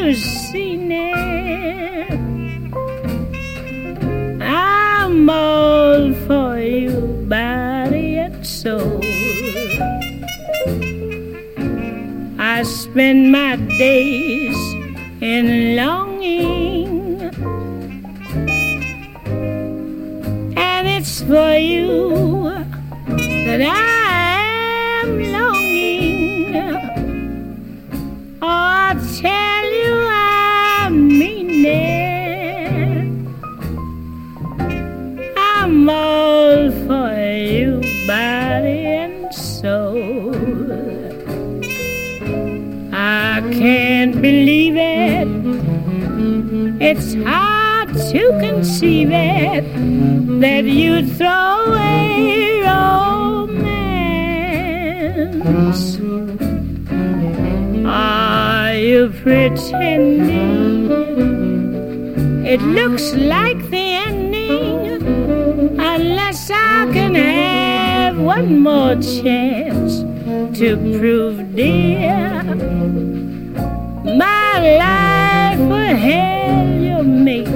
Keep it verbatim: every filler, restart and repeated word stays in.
never seen it. I'm all for you, body and soul. I spend my days in longing, and it's for you that I am longing. Oh, I tell you I mean it. I'm all for you, body and soul. I can't believe it. It's hard to conceive it that you throw away romance. Are you pretending? It looks like the ending, unless I can have one more chance to prove, dear, my life a hell you make